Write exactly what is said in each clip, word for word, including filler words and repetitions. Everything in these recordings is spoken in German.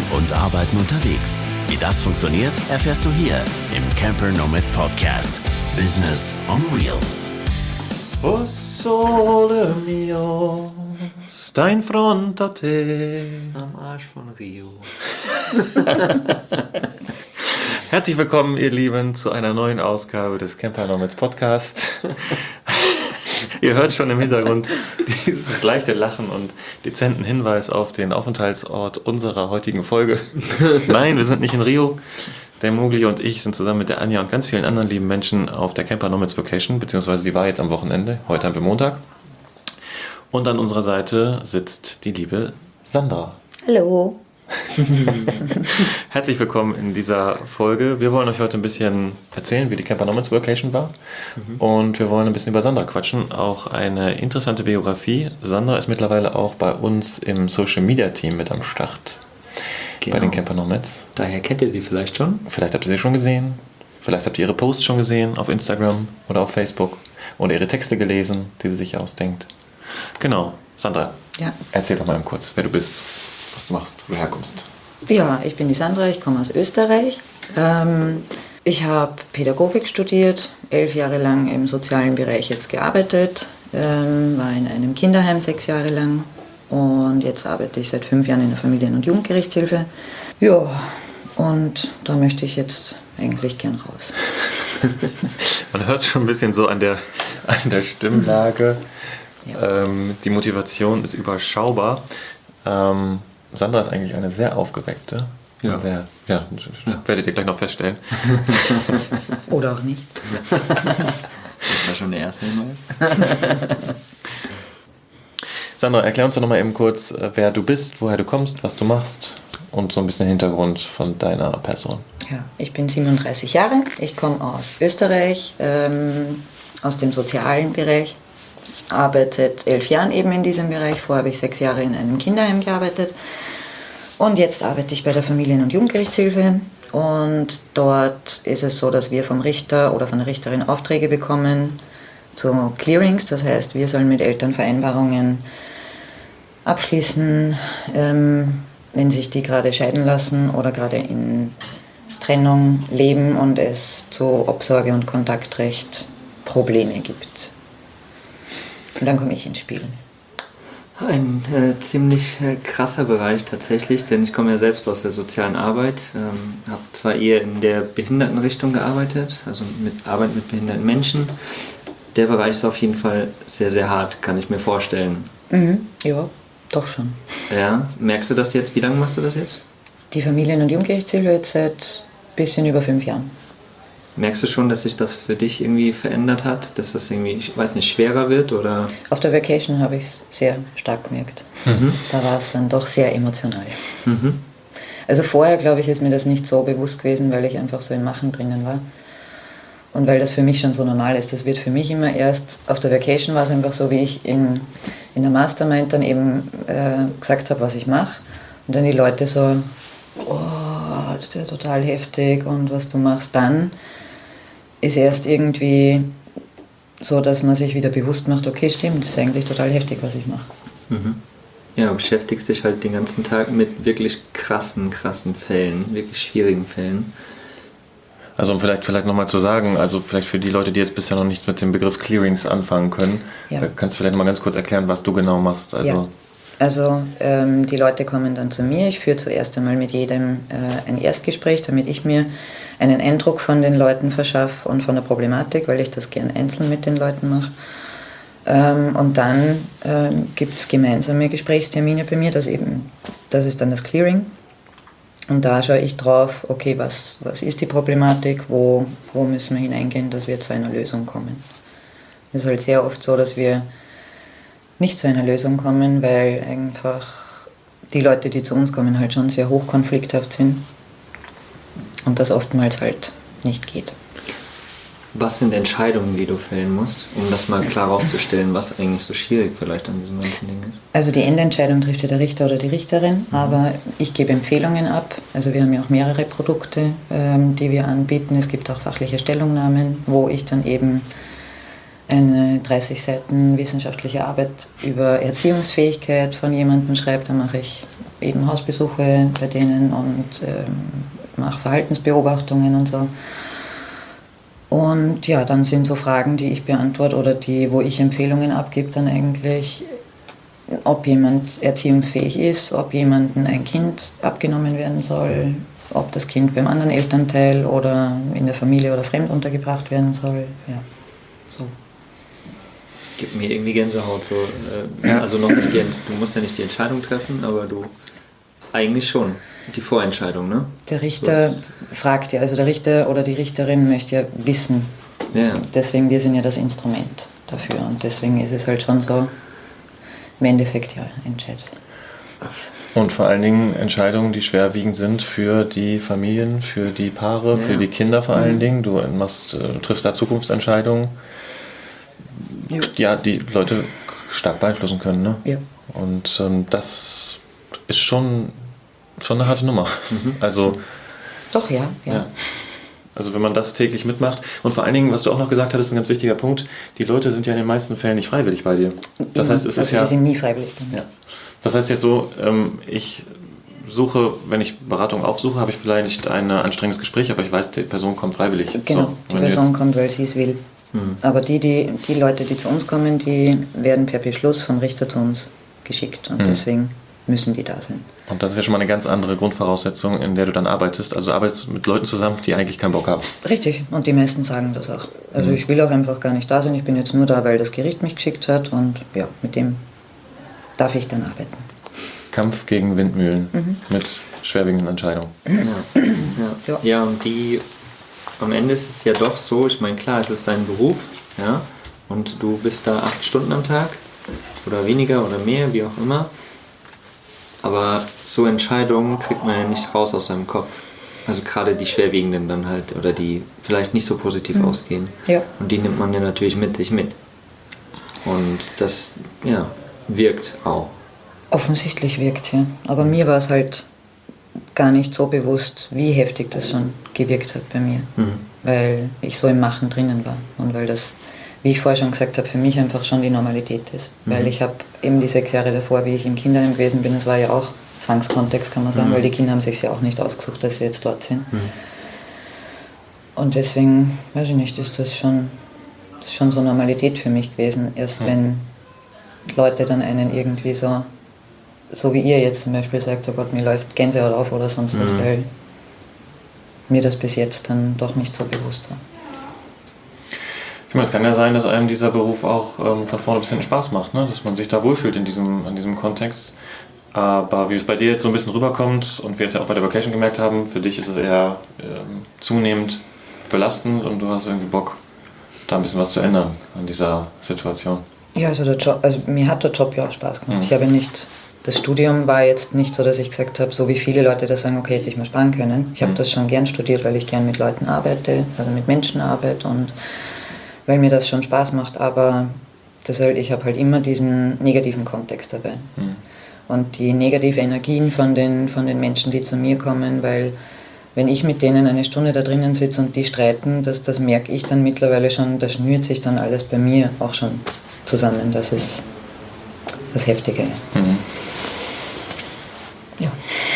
und Arbeiten unterwegs. Wie das funktioniert, erfährst du hier im Camper Nomads Podcast. Business on Wheels. O sole mio, sta in fronte a te. Am Arsch von Rio. Herzlich willkommen, ihr Lieben, zu einer neuen Ausgabe des Camper Nomads Podcast. Ihr hört schon im Hintergrund dieses leichte Lachen und dezenten Hinweis auf den Aufenthaltsort unserer heutigen Folge. Nein, wir sind nicht in Rio. Der Mowgli und ich sind zusammen mit der Anja und ganz vielen anderen lieben Menschen auf der Camper Nomads Vacation, beziehungsweise die war jetzt am Wochenende. Heute haben wir Montag. Und an unserer Seite sitzt die liebe Sandra. Hallo. Herzlich willkommen in dieser Folge. Wir wollen euch heute ein bisschen erzählen, wie die Camper Nomads Vacation war. Mhm. Und wir wollen ein bisschen über Sandra quatschen. Auch eine interessante Biografie. Sandra ist mittlerweile auch bei uns im Social Media Team mit am Start. Genau. Bei den Camper Nomads. Daher kennt ihr sie vielleicht schon. Vielleicht habt ihr sie schon gesehen. Vielleicht habt ihr ihre Posts schon gesehen auf Instagram oder auf Facebook. Oder ihre Texte gelesen, die sie sich ausdenkt. Genau. Sandra, ja. Erzähl doch mal kurz, wer du bist, was du machst, wo du herkommst. Ja, ich bin die Sandra, ich komme aus Österreich. Ähm, ich habe Pädagogik studiert, elf Jahre lang im sozialen Bereich jetzt gearbeitet, ähm, war in einem Kinderheim sechs Jahre lang und jetzt arbeite ich seit fünf Jahren in der Familien- und Jugendgerichtshilfe. Ja, und da möchte ich jetzt eigentlich gern raus. Man hört schon ein bisschen so an der, an der Stimmlage. Ja. Ähm, die Motivation ist überschaubar. Ähm, Sandra ist eigentlich eine sehr aufgeweckte. Ja. Sehr, ja, ja, werdet ihr gleich noch feststellen. Oder auch nicht. Das war schon der erste Hinweis. Sandra, erklär uns doch noch mal eben kurz, wer du bist, woher du kommst, was du machst und so ein bisschen Hintergrund von deiner Person. Ja, ich bin siebenunddreißig Jahre, ich komme aus Österreich, ähm, aus dem sozialen Bereich. Ich arbeite seit elf Jahren eben in diesem Bereich. Vorher habe ich sechs Jahre in einem Kinderheim gearbeitet. Und jetzt arbeite ich bei der Familien- und Jugendgerichtshilfe. Und dort ist es so, dass wir vom Richter oder von der Richterin Aufträge bekommen zu Clearings. Das heißt, wir sollen mit Eltern Vereinbarungen abschließen, ähm, wenn sich die gerade scheiden lassen oder gerade in Trennung leben und es zu Obsorge- und Kontaktrecht Probleme gibt. Und dann komme ich ins Spiel. Ein äh, ziemlich äh, krasser Bereich tatsächlich, denn ich komme ja selbst aus der sozialen Arbeit, ähm, habe zwar eher in der Behindertenrichtung gearbeitet, also mit Arbeit mit behinderten Menschen. Der Bereich ist auf jeden Fall sehr, sehr hart, kann ich mir vorstellen. Mhm, ja, doch schon. Ja, merkst du das jetzt? Wie lange machst du das jetzt? Die Familien- und Jugendgerichtshilfe jetzt seit ein bisschen über fünf Jahren. Merkst du schon, dass sich das für dich irgendwie verändert hat? Dass das irgendwie, ich weiß nicht, schwerer wird? Oder? Auf der Vacation habe ich es sehr stark gemerkt. Mhm. Da war es dann doch sehr emotional. Mhm. Also vorher, glaube ich, ist mir das nicht so bewusst gewesen, weil ich einfach so im Machen drinnen war. Und weil das für mich schon so normal ist. Das wird für mich immer erst, auf der Vacation war es einfach so, wie ich in, in der Mastermind dann eben äh, gesagt habe, was ich mache. Und dann die Leute so, oh, das ist ja total heftig und was du machst dann, ist erst irgendwie so, dass man sich wieder bewusst macht, okay, stimmt, das ist eigentlich total heftig, was ich mache. Mhm. Ja, du beschäftigst dich halt den ganzen Tag mit wirklich krassen, krassen Fällen, wirklich schwierigen Fällen. Also um vielleicht, vielleicht nochmal zu sagen, also vielleicht für die Leute, die jetzt bisher noch nicht mit dem Begriff Clearings anfangen können, ja. Kannst du vielleicht nochmal ganz kurz erklären, was du genau machst? Also, ja. also ähm, die Leute kommen dann zu mir, ich führe zuerst einmal mit jedem äh, ein Erstgespräch, damit ich mir einen Eindruck von den Leuten verschaffe und von der Problematik, weil ich das gern einzeln mit den Leuten mache. Ähm, und dann ähm, gibt es gemeinsame Gesprächstermine bei mir, das, eben, das ist dann das Clearing. Und da schaue ich drauf, okay, was, was ist die Problematik, wo, wo müssen wir hineingehen, dass wir zu einer Lösung kommen. Es ist halt sehr oft so, dass wir nicht zu einer Lösung kommen, weil einfach die Leute, die zu uns kommen, halt schon sehr hochkonflikthaft sind. Und das oftmals halt nicht geht. Was sind Entscheidungen, die du fällen musst, um das mal klar rauszustellen, was eigentlich so schwierig vielleicht an diesem ganzen Ding ist? Also die Endentscheidung trifft ja der Richter oder die Richterin, mhm. aber ich gebe Empfehlungen ab. Also wir haben ja auch mehrere Produkte, ähm, die wir anbieten. Es gibt auch fachliche Stellungnahmen, wo ich dann eben eine dreißig Seiten wissenschaftliche Arbeit über Erziehungsfähigkeit von jemandem schreibe. Da mache ich eben Hausbesuche bei denen und ähm, mache Verhaltensbeobachtungen und so. Und ja, dann sind so Fragen, die ich beantworte oder die, wo ich Empfehlungen abgebe, dann eigentlich, ob jemand erziehungsfähig ist, ob jemandem ein Kind abgenommen werden soll, ob das Kind beim anderen Elternteil oder in der Familie oder fremd untergebracht werden soll. Ja, so. Gibt mir irgendwie Gänsehaut. So, äh, also noch nicht die, du musst ja nicht die Entscheidung treffen, aber du eigentlich schon. Die Vorentscheidung, ne? Der Richter so. fragt ja, also der Richter oder die Richterin möchte ja wissen. Ja. Deswegen, wir sind ja das Instrument dafür. Und deswegen ist es halt schon so, im Endeffekt ja, entscheidet. Und vor allen Dingen Entscheidungen, die schwerwiegend sind für die Familien, für die Paare, ja. für die Kinder vor allen mhm. Dingen. Du machst, du triffst da Zukunftsentscheidungen, ja. ja, die Leute stark beeinflussen können. Ne? Ja. Und ähm, das ist schon, schon eine harte Nummer. Mhm. Also, Doch, ja, ja. ja. Also wenn man das täglich mitmacht. Und vor allen Dingen, was du auch noch gesagt hattest, ein ganz wichtiger Punkt, die Leute sind ja in den meisten Fällen nicht freiwillig bei dir. Das Immer. heißt, es also ist ja... Die sind nie freiwillig. Ja. Das heißt jetzt so, ich suche, wenn ich Beratung aufsuche, habe ich vielleicht ein anstrengendes Gespräch, aber ich weiß, die Person kommt freiwillig. Genau, so, die Person kommt, weil sie es will. Mhm. Aber die, die, die Leute, die zu uns kommen, die werden per Beschluss vom Richter zu uns geschickt und mhm. deswegen müssen die da sein. Und das ist ja schon mal eine ganz andere Grundvoraussetzung, in der du dann arbeitest. Also du arbeitest mit Leuten zusammen, die eigentlich keinen Bock haben. Richtig, und die meisten sagen das auch. Also mhm. ich will auch einfach gar nicht da sein, ich bin jetzt nur da, weil das Gericht mich geschickt hat und ja, mit dem darf ich dann arbeiten. Kampf gegen Windmühlen mhm. mit schwerwiegenden Entscheidungen. Ja. Ja. Ja. ja, und die, am Ende ist es ja doch so, ich meine, klar, es ist dein Beruf, ja, und du bist da acht Stunden am Tag oder weniger oder mehr, wie auch immer. Aber so Entscheidungen kriegt man ja nicht raus aus seinem Kopf. Also gerade die schwerwiegenden dann halt, oder die vielleicht nicht so positiv mhm. ausgehen. Ja. Und die nimmt man ja natürlich mit sich mit. Und das, ja, wirkt auch. Offensichtlich wirkt ja. Aber mir war es halt gar nicht so bewusst, wie heftig das schon gewirkt hat bei mir. Mhm. Weil ich so im Machen drinnen war. Und weil das, wie ich vorher schon gesagt habe, für mich einfach schon die Normalität ist. Mhm. Weil ich habe eben die sechs Jahre davor, wie ich im Kinderheim gewesen bin, das war ja auch Zwangskontext, kann man sagen, mhm. weil die Kinder haben sich ja auch nicht ausgesucht, dass sie jetzt dort sind. Mhm. Und deswegen, weiß ich nicht, ist das schon, das ist schon so Normalität für mich gewesen. Erst mhm. wenn Leute dann einen irgendwie so, so wie ihr jetzt zum Beispiel sagt, so Gott, mir läuft Gänsehaut auf oder sonst mhm. was, weil mir das bis jetzt dann doch nicht so bewusst war. Ich meine, es kann ja sein, dass einem dieser Beruf auch ähm, von vorne bis hinten Spaß macht, ne? Dass man sich da wohlfühlt in diesem, in diesem Kontext. Aber wie es bei dir jetzt so ein bisschen rüberkommt und wir es ja auch bei der Vacation gemerkt haben, für dich ist es eher ähm, zunehmend belastend und du hast irgendwie Bock, da ein bisschen was zu ändern an dieser Situation. Ja, also, der Job, also mir hat der Job ja auch Spaß gemacht. Mhm. Ich habe nicht, das Studium war jetzt nicht so, dass ich gesagt habe, so wie viele Leute das sagen, okay, hätte ich mal sparen können. Ich habe mhm. das schon gern studiert, weil ich gern mit Leuten arbeite, also mit Menschen arbeite und weil mir das schon Spaß macht, aber das halt, ich habe halt immer diesen negativen Kontext dabei. Mhm. Und die negative Energien von den, von den Menschen, die zu mir kommen, weil wenn ich mit denen eine Stunde da drinnen sitze und die streiten, das, das merke ich dann mittlerweile schon, da schnürt sich dann alles bei mir auch schon zusammen. Das ist das Heftige. Mhm. Ja.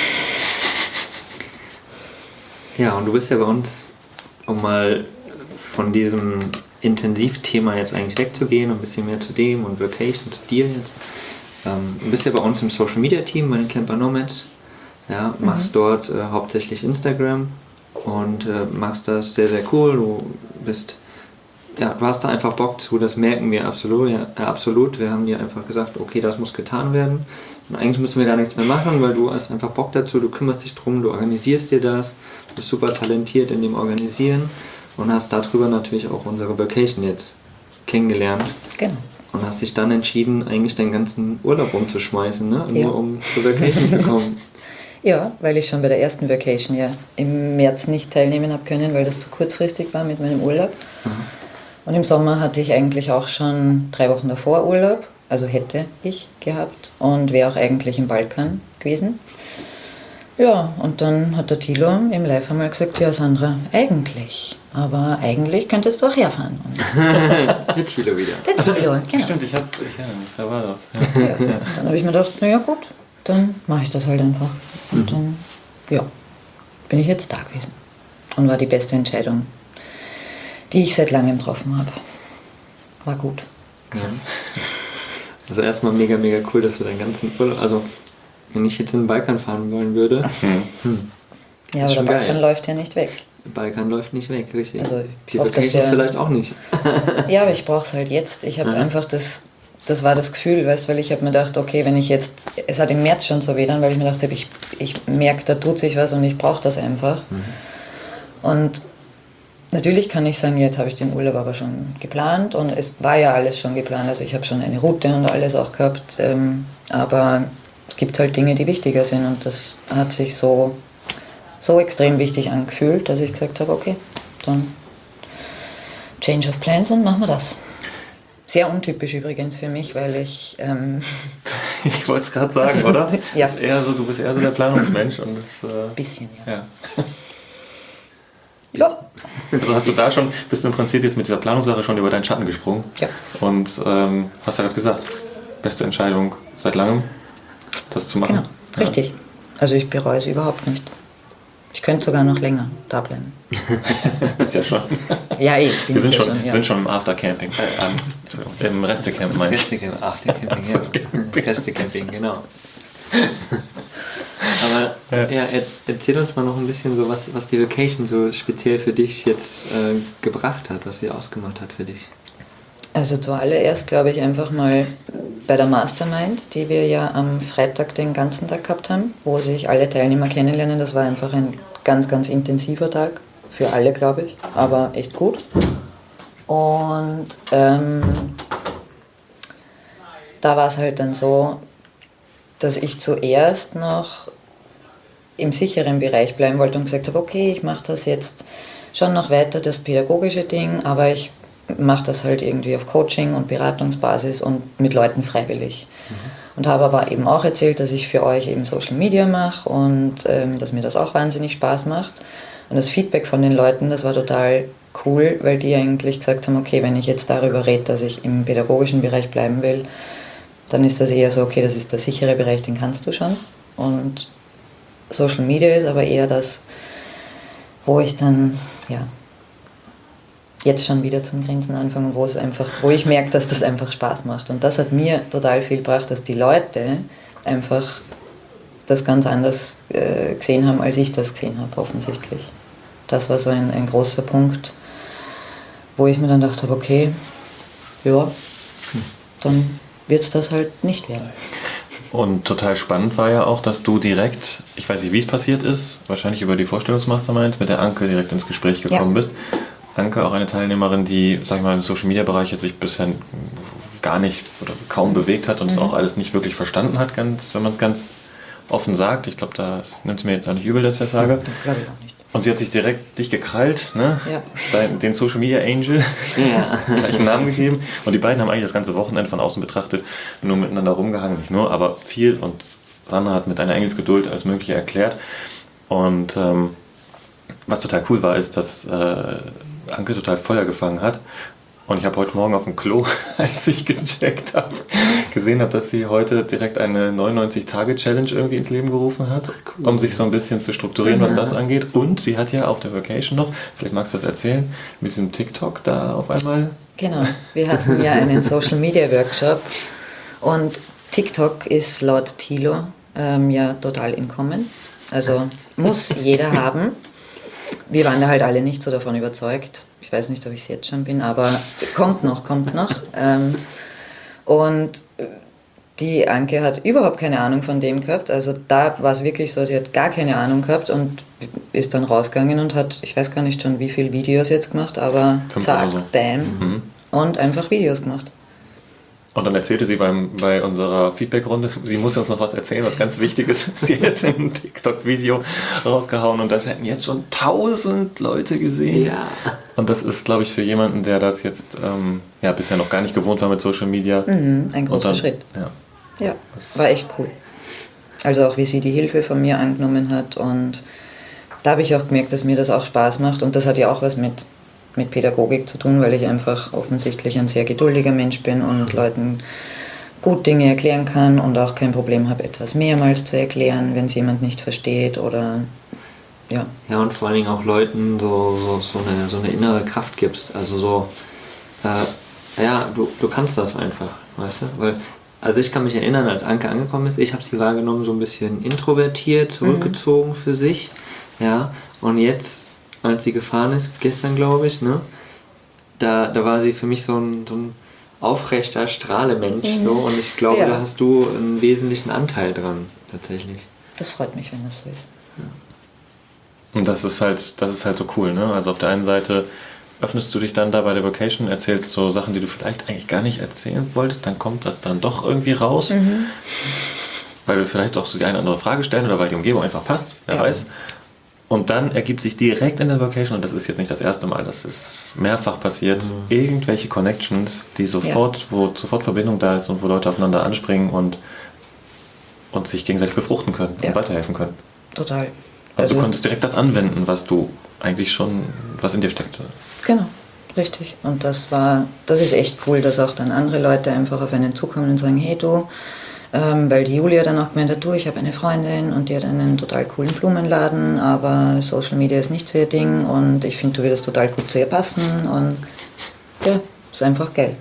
Ja, und du bist ja bei uns, um mal von diesem Intensivthema jetzt eigentlich wegzugehen und ein bisschen mehr zu dem und Vacation, zu dir jetzt. Ähm, du bist ja bei uns im Social Media Team, bei den Camper Nomads. Ja, machst mhm. dort äh, hauptsächlich Instagram und äh, machst das sehr, sehr cool. Du bist, ja, du hast da einfach Bock zu, das merken wir absolut, ja, äh, absolut. Wir haben dir einfach gesagt, okay, das muss getan werden. Und eigentlich müssen wir gar nichts mehr machen, weil du hast einfach Bock dazu, du kümmerst dich drum, du organisierst dir das, du bist super talentiert in dem Organisieren und hast darüber natürlich auch unsere Vacation jetzt kennengelernt. Genau. Und hast dich dann entschieden, eigentlich deinen ganzen Urlaub umzuschmeißen, ne? Nur ja. um zur Vacation zu kommen. Ja, weil ich schon bei der ersten Vacation ja im März nicht teilnehmen habe können, weil das zu kurzfristig war mit meinem Urlaub. Mhm. Und im Sommer hatte ich eigentlich auch schon drei Wochen davor Urlaub, also hätte ich gehabt und wäre auch eigentlich im Balkan gewesen. Ja, und dann hat der Thilo im Live einmal gesagt, ja Sandra, eigentlich, aber eigentlich könntest du auch herfahren. Der Thilo wieder. Der Thilo, genau. Stimmt, ich, hab, ich erinnere mich, da war das. Ja. Ja, dann habe ich mir gedacht, naja gut, dann mache ich das halt einfach. Und mhm. dann, ja, bin ich jetzt da gewesen. Und war die beste Entscheidung, die ich seit langem getroffen habe. War gut. Krass. Also erstmal mega, mega cool, dass du deinen ganzen Urlaub, also wenn ich jetzt in den Balkan fahren wollen würde, hm. Hm, ja, aber der Balkan geil. läuft ja nicht weg. Der Balkan läuft nicht weg, richtig. Also die Vacations vielleicht auch nicht. Ja, aber ich brauche es halt jetzt. Ich habe ja. einfach das, das war das Gefühl, weißt, weil ich habe mir gedacht, okay, wenn ich jetzt, es hat im März schon so weh, weil ich mir gedacht habe, ich, ich merke, da tut sich was und ich brauche das einfach. Mhm. Und natürlich kann ich sagen, jetzt habe ich den Urlaub aber schon geplant und es war ja alles schon geplant, also ich habe schon eine Route und alles auch gehabt, ähm, aber es gibt halt Dinge, die wichtiger sind und das hat sich so, so extrem wichtig angefühlt, dass ich gesagt habe, okay, dann Change of Plans und machen wir das. Sehr untypisch übrigens für mich, weil ich... Ähm ich wollte es gerade sagen, also, oder? Ja. Ist eher so, du bist eher so der Planungsmensch und das... Äh, bisschen, ja. ja. Ja. Also hast du da schon, bist du im Prinzip jetzt mit dieser Planungssache schon über deinen Schatten gesprungen? Ja. Und ähm, hast du gerade gesagt, beste Entscheidung seit langem, das zu machen? Genau, richtig. Ja. Also ich bereue es überhaupt nicht. Ich könnte sogar noch länger da bleiben. Ist ja schon. Ja, ich bin Wir sind ja schon, schon ja. sind schon im Aftercamping. Äh, Im Restecamping meine ich. Restecamping, Aftercamping, ja. Restecamping, genau. Aber ja, ja, erzähl uns mal noch ein bisschen so, was, was die Vacation so speziell für dich jetzt äh, gebracht hat, was sie ausgemacht hat für dich. Also zuallererst glaube ich einfach mal bei der Mastermind, die wir ja am Freitag den ganzen Tag gehabt haben, wo sich alle Teilnehmer kennenlernen. Das war einfach ein ganz, ganz intensiver Tag für alle, glaube ich, aber echt gut. Und ähm, da war es halt dann so, dass ich zuerst noch im sicheren Bereich bleiben wollte und gesagt habe, okay, ich mache das jetzt schon noch weiter, das pädagogische Ding, aber ich mache das halt irgendwie auf Coaching- und Beratungsbasis und mit Leuten freiwillig. Mhm. Und habe aber eben auch erzählt, dass ich für euch eben Social Media mache und ähm, dass mir das auch wahnsinnig Spaß macht. Und das Feedback von den Leuten, das war total cool, weil die eigentlich gesagt haben, okay, wenn ich jetzt darüber rede, dass ich im pädagogischen Bereich bleiben will, dann ist das eher so, okay, das ist der sichere Bereich, den kannst du schon. Und Social Media ist aber eher das, wo ich dann, ja, jetzt schon wieder zum Grinsen anfange, wo es einfach, wo ich merke, dass das einfach Spaß macht. Und das hat mir total viel gebracht, dass die Leute einfach das ganz anders äh, gesehen haben, als ich das gesehen habe, offensichtlich. Das war so ein, ein großer Punkt, wo ich mir dann dachte, okay, ja, dann wird es das halt nicht werden. Und total spannend war ja auch, dass du direkt, ich weiß nicht, wie es passiert ist, wahrscheinlich über die Vorstellungsmastermind, mit der Anke direkt ins Gespräch gekommen ja. bist. Anke, auch eine Teilnehmerin, die, sag ich mal, im Social-Media-Bereich jetzt sich bisher gar nicht oder kaum bewegt hat und es mhm. auch alles nicht wirklich verstanden hat, ganz, wenn man es ganz offen sagt. Ich glaube, das nimmt es mir jetzt auch nicht übel, dass ich das sage. Glaube ich auch nicht. Und sie hat sich direkt dich gekrallt, ne? Ja. Dein, den Social Media Angel, ja. gleichen Namen gegeben. Und die beiden haben eigentlich das ganze Wochenende von außen betrachtet nur miteinander rumgehangen. Nicht nur, aber viel. Und Sandra hat mit einer Engelsgeduld alles Mögliche erklärt. Und ähm, was total cool war, ist, dass äh, Anke total Feuer gefangen hat. Und ich habe heute Morgen auf dem Klo, als ich gecheckt habe, gesehen habe, dass sie heute direkt eine neunundneunzig-Tage-Challenge irgendwie ins Leben gerufen hat, cool. um sich so ein bisschen zu strukturieren, was das angeht. Und sie hat ja auf der Vacation noch, vielleicht magst du das erzählen, mit diesem TikTok da auf einmal. Genau, wir hatten ja einen Social-Media-Workshop und TikTok ist laut Thilo ähm, ja total im Kommen. Also muss jeder haben. Wir waren da halt alle nicht so davon überzeugt. Ich weiß nicht, ob ich es jetzt schon bin, aber kommt noch, kommt noch. Ähm, und die Anke hat überhaupt keine Ahnung von dem gehabt. Also da war es wirklich so, sie hat gar keine Ahnung gehabt und ist dann rausgegangen und hat, ich weiß gar nicht schon, wie viele Videos jetzt gemacht, aber Fünf zack, so. bam, mhm. und einfach Videos gemacht. Und dann erzählte sie beim, bei unserer Feedback-Runde, sie muss uns noch was erzählen, was ganz wichtig ist. Die hat ein TikTok-Video rausgehauen und das hätten jetzt schon tausend Leute gesehen. Ja. Und das ist, glaube ich, für jemanden, der das jetzt ähm, ja, bisher noch gar nicht gewohnt war mit Social Media. Mhm, ein großer dann, Schritt. Ja, ja, war echt cool. Also auch wie sie die Hilfe von mir angenommen hat und da habe ich auch gemerkt, dass mir das auch Spaß macht und das hat ja auch was mit mit Pädagogik zu tun, weil ich einfach offensichtlich ein sehr geduldiger Mensch bin und Leuten gut Dinge erklären kann und auch kein Problem habe, etwas mehrmals zu erklären, wenn es jemand nicht versteht oder ja. Ja, und vor allen Dingen auch Leuten so, so, so, eine, so eine innere Kraft gibst. Also so, äh, ja, du, du kannst das einfach, weißt du? Weil, also ich kann mich erinnern, als Anke angekommen ist, ich habe sie wahrgenommen, so ein bisschen introvertiert, zurückgezogen mhm. für sich. Ja, und jetzt, als sie gefahren ist, gestern glaube ich, ne, da, da war sie für mich so ein, so ein aufrechter Strahlemensch. Mhm. So, und ich glaube, ja. da hast du einen wesentlichen Anteil dran, tatsächlich. Das freut mich, wenn das so ist. Ja. Und das ist halt, das ist halt so cool, ne? Also auf der einen Seite öffnest du dich dann da bei der Vocation, erzählst so Sachen, die du vielleicht eigentlich gar nicht erzählen wolltest, dann kommt das dann doch irgendwie raus, mhm. weil wir vielleicht auch so die eine oder andere Frage stellen oder weil die Umgebung einfach passt, wer ja. weiß. Und dann ergibt sich direkt in der Vocation, und das ist jetzt nicht das erste Mal, das ist mehrfach passiert, mhm. irgendwelche Connections, die sofort, ja. wo sofort Verbindung da ist und wo Leute aufeinander anspringen und, und sich gegenseitig befruchten können ja. und weiterhelfen können. Total. Also, also du konntest direkt das anwenden, was du eigentlich schon, was in dir steckte. Genau, richtig. Und das war, das ist echt cool, dass auch dann andere Leute einfach auf einen zukommen und sagen, hey du, ähm, weil die Julia dann auch gemeint hat, du, ich habe eine Freundin und die hat einen total coolen Blumenladen, aber Social Media ist nicht so ihr Ding und ich finde, du würdest total gut zu ihr passen und ja, ist einfach geil.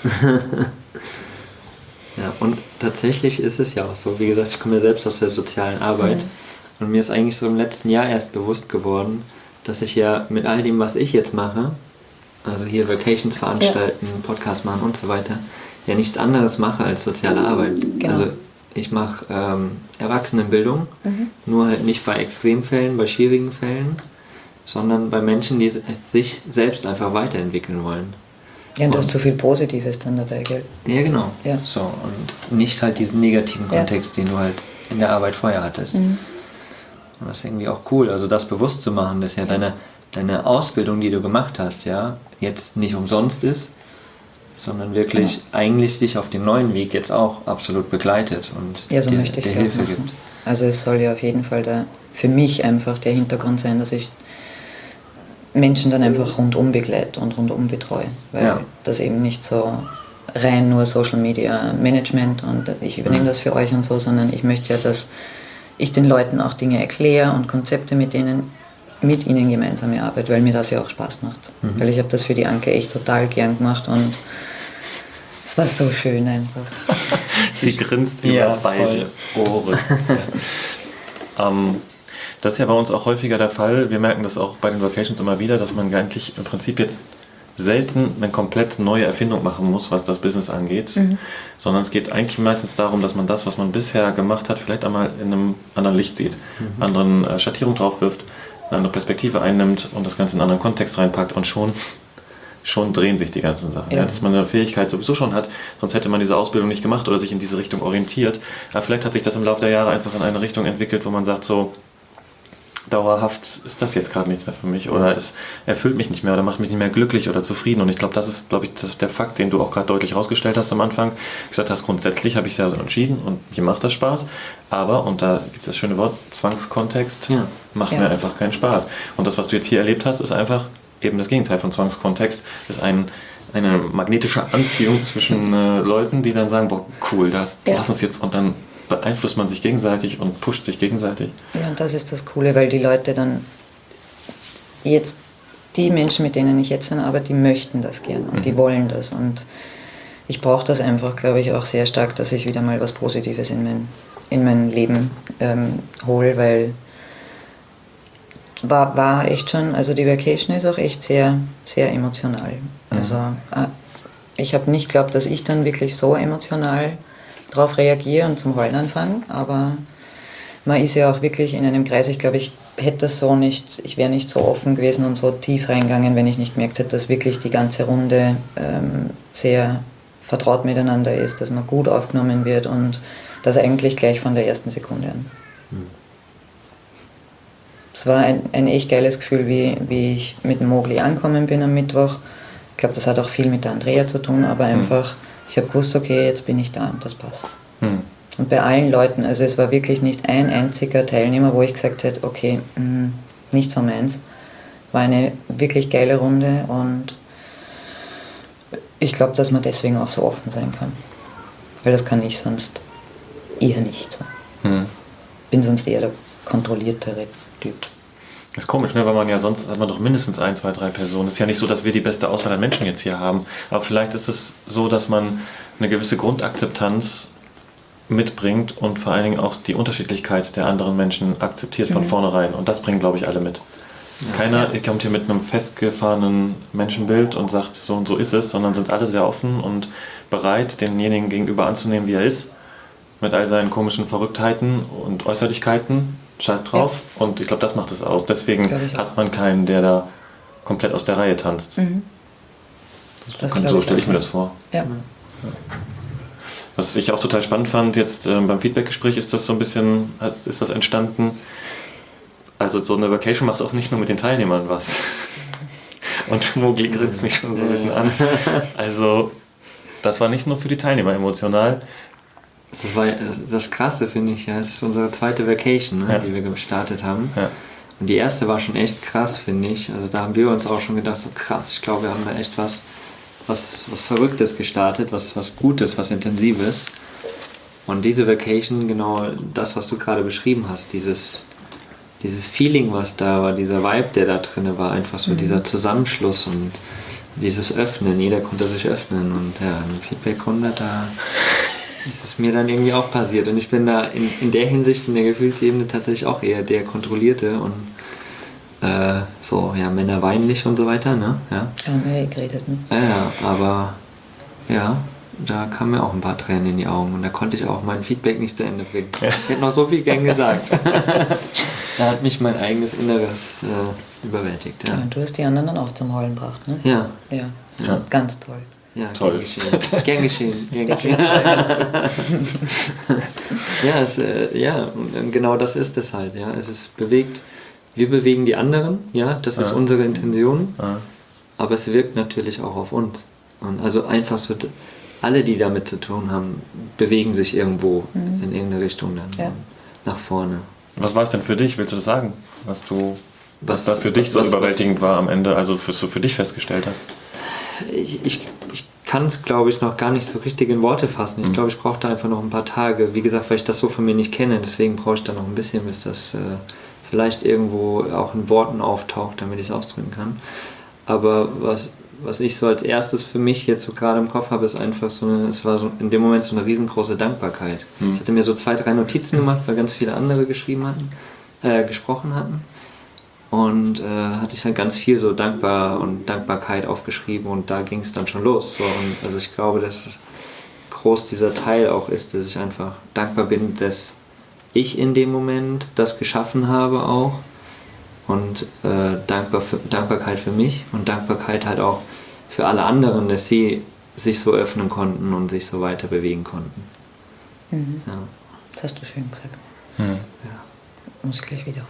Ja, und tatsächlich ist es ja auch so, wie gesagt, ich komme ja selbst aus der sozialen Arbeit. Mhm. Und mir ist eigentlich so im letzten Jahr erst bewusst geworden, dass ich ja mit all dem, was ich jetzt mache, also hier Vacations veranstalten, ja. Podcast machen und so weiter, ja nichts anderes mache als soziale Arbeit. Genau. Also ich mache ähm, Erwachsenenbildung, mhm. nur halt nicht bei Extremfällen, bei schwierigen Fällen, sondern bei Menschen, die sich selbst einfach weiterentwickeln wollen. Ja, und da ist zu viel Positives dann dabei, gell? Ja, genau. Ja. So, und nicht halt diesen negativen Kontext, ja. den du halt in der Arbeit vorher hattest. Mhm. Und das ist irgendwie auch cool, also das bewusst zu machen, dass ja deine, deine Ausbildung, die du gemacht hast, ja, jetzt nicht umsonst ist, sondern wirklich genau. eigentlich dich auf dem neuen Weg jetzt auch absolut begleitet und ja, so dir, möchte dir Hilfe gibt. Also es soll ja auf jeden Fall da für mich einfach der Hintergrund sein, dass ich Menschen dann einfach rundum begleite und rundum betreue, weil ja. das eben nicht so rein nur Social Media Management und ich übernehme mhm. das für euch und so, sondern ich möchte ja, dass ich den Leuten auch Dinge erkläre und Konzepte mit denen, mit ihnen gemeinsame Arbeit, weil mir das ja auch Spaß macht. Mhm. Weil ich habe das für die Anke echt total gern gemacht und es war so schön einfach. Sie grinst über ja, beide Ohren. ähm, das ist ja bei uns auch häufiger der Fall. Wir merken das auch bei den Vocations immer wieder, dass man eigentlich im Prinzip jetzt selten eine komplett neue Erfindung machen muss, was das Business angeht, mhm. sondern es geht eigentlich meistens darum, dass man das, was man bisher gemacht hat, vielleicht einmal in einem anderen Licht sieht, mhm. anderen äh, Schattierung drauf wirft, eine andere Perspektive einnimmt und das Ganze in einen anderen Kontext reinpackt und schon, schon drehen sich die ganzen Sachen. Ja. Ja, dass man eine Fähigkeit sowieso schon hat, sonst hätte man diese Ausbildung nicht gemacht oder sich in diese Richtung orientiert. Aber vielleicht hat sich das im Laufe der Jahre einfach in eine Richtung entwickelt, wo man sagt so, dauerhaft ist das jetzt gerade nichts mehr für mich oder es erfüllt mich nicht mehr oder macht mich nicht mehr glücklich oder zufrieden. Und ich glaube, das ist, glaube ich, das ist der Fakt, den du auch gerade deutlich rausgestellt hast am Anfang. Gesagt hast, grundsätzlich habe ich es ja so entschieden und mir macht das Spaß. Aber, und da gibt es das schöne Wort, Zwangskontext ja. macht ja. mir einfach keinen Spaß. Und das, was du jetzt hier erlebt hast, ist einfach eben das Gegenteil von Zwangskontext. Ist ein, eine magnetische Anziehung zwischen äh, Leuten, die dann sagen, boah, cool, das, ja. lass uns jetzt und dann beeinflusst man sich gegenseitig und pusht sich gegenseitig. Ja, und das ist das Coole, weil die Leute dann jetzt, die Menschen, mit denen ich jetzt arbeite, die möchten das gern und mhm. die wollen das. Und ich brauche das einfach, glaube ich, auch sehr stark, dass ich wieder mal was Positives in mein, in mein Leben ähm, hole, weil war, war echt schon, also die Vacation ist auch echt sehr, sehr emotional. Mhm. Also äh, ich habe nicht geglaubt, dass ich dann wirklich so emotional darauf reagiere und zum Heulen anfange, aber man ist ja auch wirklich in einem Kreis, ich glaube, ich hätte das so nicht, ich wäre nicht so offen gewesen und so tief reingegangen, wenn ich nicht gemerkt hätte, dass wirklich die ganze Runde ähm, sehr vertraut miteinander ist, dass man gut aufgenommen wird und das eigentlich gleich von der ersten Sekunde an. Mhm. Es war ein, ein echt geiles Gefühl, wie, wie ich mit dem Mogli angekommen bin am Mittwoch. Ich glaube, das hat auch viel mit der Andrea zu tun, aber einfach mhm. ich habe gewusst, okay, jetzt bin ich da und das passt. Hm. Und bei allen Leuten, also es war wirklich nicht ein einziger Teilnehmer, wo ich gesagt hätte, okay, mh, nicht so meins. War eine wirklich geile Runde und ich glaube, dass man deswegen auch so offen sein kann. Weil das kann ich sonst eher nicht so. Hm. Bin sonst eher der kontrolliertere Typ. Das ist komisch, ne? Weil man ja sonst hat man doch mindestens ein, zwei, drei Personen. Es ist ja nicht so, dass wir die beste Auswahl an Menschen jetzt hier haben. Aber vielleicht ist es so, dass man eine gewisse Grundakzeptanz mitbringt und vor allen Dingen auch die Unterschiedlichkeit der anderen Menschen akzeptiert von mhm. vornherein. Und das bringen, glaube ich, alle mit. Ja. Keiner ja. kommt hier mit einem festgefahrenen Menschenbild und sagt, so und so ist es, sondern sind alle sehr offen und bereit, denjenigen gegenüber anzunehmen, wie er ist. Mit all seinen komischen Verrücktheiten und Äußerlichkeiten. Scheiß drauf. Ja. Und ich glaube, das macht es aus. Deswegen hat man keinen, der da komplett aus der Reihe tanzt. Mhm. Das das so stelle ich mir das vor. Ja. Ja. Was ich auch total spannend fand, jetzt äh, beim Feedbackgespräch ist das so ein bisschen, als ist das entstanden. Also so eine Vacation macht auch nicht nur mit den Teilnehmern was. Und Mogli grinst mich schon so ein bisschen an. Also das war nicht nur für die Teilnehmer emotional. Das war das Krasse, finde ich, ja. Es ist unsere zweite Vacation, ne, ja. die wir gestartet haben. Ja. Und die erste war schon echt krass, finde ich. Also da haben wir uns auch schon gedacht, so krass, ich glaube, wir haben da echt was, was, was Verrücktes gestartet, was, was Gutes, was Intensives. Und diese Vacation, genau das, was du gerade beschrieben hast, dieses, dieses Feeling, was da war, dieser Vibe, der da drin war, einfach so mhm. dieser Zusammenschluss und dieses Öffnen, jeder konnte sich öffnen. Und ja, im Feedback-Runde, da ist es mir dann irgendwie auch passiert. Und ich bin da in, in der Hinsicht, in der Gefühlsebene tatsächlich auch eher der Kontrollierte und äh, so, ja, Männer weinen nicht und so weiter, ne? Ja, haben wir ja geredet, ne? Ja, ja, aber ja, da kamen mir auch ein paar Tränen in die Augen und da konnte ich auch mein Feedback nicht zu Ende bringen. Ja. Ich hätte noch so viel gern gesagt. Da hat mich mein eigenes Inneres äh, überwältigt. Ja. Ja, und du hast die anderen dann auch zum Heulen gebracht, ne? Ja. Ja, ja. Ganz toll. Ja, toll. Gern geschehen. Gern geschehen. ja, es, äh, ja, und genau das ist es halt. Ja. Es ist bewegt, wir bewegen die anderen, ja, das ist ja. unsere Intention, ja. aber es wirkt natürlich auch auf uns. Und also einfach so, alle, die damit zu tun haben, bewegen sich irgendwo mhm. in irgendeine Richtung dann ja. nach vorne. Was war es denn für dich? Willst du das sagen? Was du, was, was da für dich was, so überwältigend was, war am Ende, also was du für dich festgestellt hast? Ich, ich, ich kann es, glaube ich, noch gar nicht so richtig in Worte fassen. Ich mhm. glaube, ich brauche da einfach noch ein paar Tage. Wie gesagt, weil ich das so von mir nicht kenne. Deswegen brauche ich da noch ein bisschen, bis das äh, vielleicht irgendwo auch in Worten auftaucht, damit ich es ausdrücken kann. Aber was, was ich so als erstes für mich jetzt so gerade im Kopf habe, ist einfach so eine, es war so in dem Moment so eine riesengroße Dankbarkeit. Mhm. Ich hatte mir so zwei, drei Notizen gemacht, weil ganz viele andere geschrieben hatten, äh, gesprochen hatten. Und äh, hatte ich halt ganz viel so dankbar und Dankbarkeit aufgeschrieben und da ging es dann schon los. So. Und also ich glaube, dass groß dieser Teil auch ist, dass ich einfach dankbar bin, dass ich in dem Moment das geschaffen habe auch. Und äh, dankbar für, Dankbarkeit für mich und Dankbarkeit halt auch für alle anderen, dass sie sich so öffnen konnten und sich so weiter bewegen konnten. Mhm. Ja. Das hast du schön gesagt. Mhm. Ja. Muss gleich wiederholen.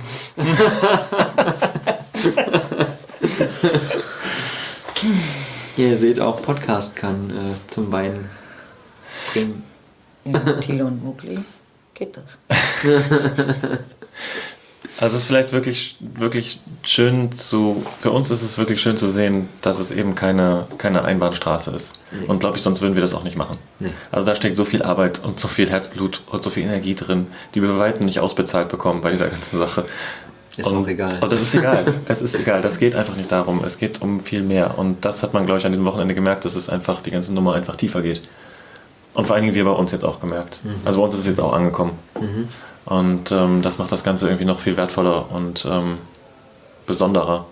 Ja, ihr seht auch, Podcast kann äh, zum Weinen bringen. Ja, Thilo und Mogli geht das. Also es ist vielleicht wirklich, wirklich schön zu, für uns ist es wirklich schön zu sehen, dass es eben keine, keine Einbahnstraße ist. Nee. Und glaube ich, sonst würden wir das auch nicht machen. Nee. Also da steckt so viel Arbeit und so viel Herzblut und so viel Energie drin, die wir bei weitem nicht ausbezahlt bekommen bei dieser ganzen Sache. Ist und, auch egal. Und das ist egal. Es ist egal. Das geht einfach nicht darum. Es geht um viel mehr. Und das hat man, glaube ich, an diesem Wochenende gemerkt, dass es einfach, die ganze Nummer einfach tiefer geht. Und vor allen Dingen wir bei uns jetzt auch gemerkt. Mhm. Also bei uns ist es jetzt auch angekommen. Mhm. Und ähm, das macht das Ganze irgendwie noch viel wertvoller und ähm, besonderer.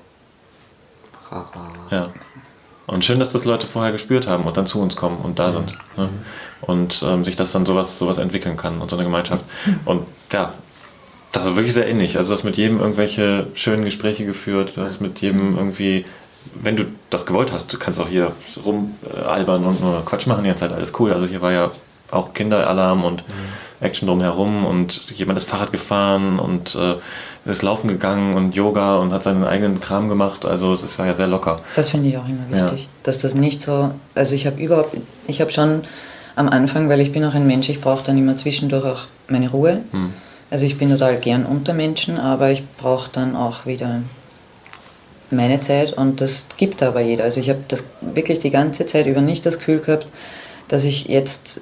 Ja. Und schön, dass das Leute vorher gespürt haben und dann zu uns kommen und da sind. Mhm. Ne? Und ähm, sich das dann sowas, sowas entwickeln kann und so eine Gemeinschaft. Und ja, das war wirklich sehr ähnlich. Also du hast mit jedem irgendwelche schönen Gespräche geführt, du hast mit jedem irgendwie, wenn du das gewollt hast, du kannst auch hier rumalbern und nur Quatsch machen, jetzt halt alles cool. Also hier war ja auch Kinderalarm und mhm. Action drumherum und jemand ist Fahrrad gefahren und äh, ist laufen gegangen und Yoga und hat seinen eigenen Kram gemacht. Also es war ja sehr locker. Das finde ich auch immer wichtig, ja. Dass das nicht so, also ich habe überhaupt, ich habe schon am Anfang, weil ich bin auch ein Mensch, ich brauche dann immer zwischendurch auch meine Ruhe. Hm. Also ich bin total gern unter Menschen, aber ich brauche dann auch wieder meine Zeit und das gibt aber jeder. Also ich habe das wirklich die ganze Zeit über nicht das Gefühl gehabt, dass ich jetzt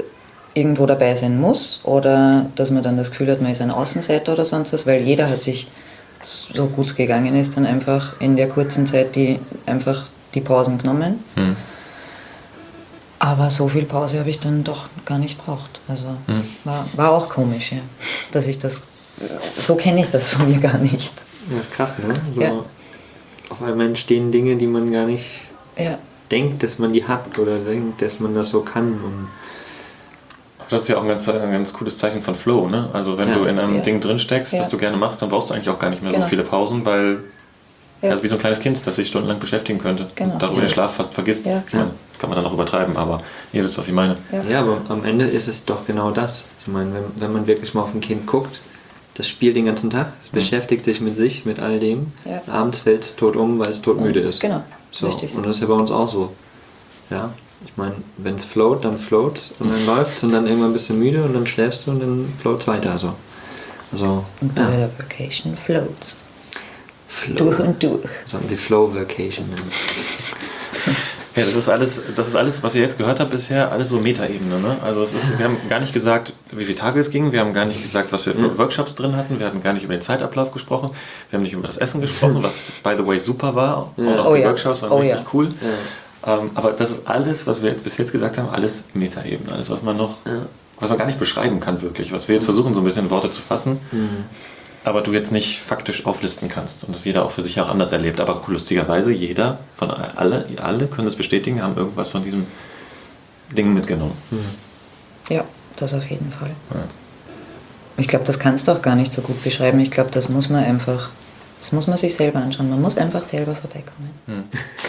irgendwo dabei sein muss oder dass man dann das Gefühl hat, man ist ein Außenseiter oder sonst was, weil jeder hat sich, so gut es gegangen ist, dann einfach in der kurzen Zeit die einfach die Pausen genommen. Hm. Aber so viel Pause habe ich dann doch gar nicht gebraucht. Also hm. war, war auch komisch, ja, dass ich das, so kenne ich das von mir gar nicht. Ja, ist krass, ne? So ja. Auf einmal entstehen Dinge, die man gar nicht ja. denkt, dass man die hat oder denkt, dass man das so kann. Und das ist ja auch ein ganz, ein ganz cooles Zeichen von Flow, ne? Also wenn ja. du in einem ja. Ding drin steckst, ja. das du gerne machst, dann brauchst du eigentlich auch gar nicht mehr genau. so viele Pausen, weil ja. also wie so ein kleines Kind, das sich stundenlang beschäftigen könnte genau. und darüber ja. den Schlaf fast vergisst. Ja. Ich meine, kann man dann auch übertreiben, aber ihr wisst, was ich meine. Ja. ja, aber am Ende ist es doch genau das. Ich meine, wenn, wenn man wirklich mal auf ein Kind guckt, das spielt den ganzen Tag, es mhm. beschäftigt sich mit sich, mit all dem. Ja. Abends fällt es tot um, weil es todmüde ist. Genau, so. Richtig. Und das ist ja bei uns auch so. Ja, ich meine, wenn es float, dann float und dann läuft es und dann irgendwann ein bisschen müde und dann schläfst du und dann float es weiter. Also, also, und bei ja. der Vacation floats. Flow. Durch und durch. So, die Flow-Vacation. Ja, das ist alles, das ist alles, was ihr jetzt gehört habt bisher, alles so Metaebene, ne? Also es ist, wir haben gar nicht gesagt, wie viele Tage es ging, wir haben gar nicht gesagt, was wir für mhm. Workshops drin hatten, wir hatten gar nicht über den Zeitablauf gesprochen, wir haben nicht über das Essen gesprochen, was by the way super war, ja. und auch oh die ja. Workshops waren oh richtig ja. cool. Ja. Ähm, aber das ist alles, was wir jetzt bis jetzt gesagt haben, alles Metaebene, alles, was man noch, ja. was man gar nicht beschreiben kann wirklich, was wir jetzt versuchen, so ein bisschen in Worte zu fassen. Mhm. Aber du jetzt nicht faktisch auflisten kannst und das jeder auch für sich auch anders erlebt. Aber lustigerweise, jeder, von alle, alle können es bestätigen, haben irgendwas von diesem Ding mitgenommen. Ja, das auf jeden Fall. Ja. Ich glaube, das kannst du auch gar nicht so gut beschreiben. Ich glaube, das muss man einfach, das muss man sich selber anschauen. Man muss einfach selber vorbeikommen. Hm.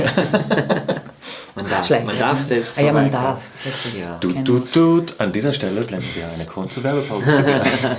man, darf, man darf selbst ah, ja, man darf. Ja. Du, du, du, an dieser Stelle blenden wir eine kurze Werbepause.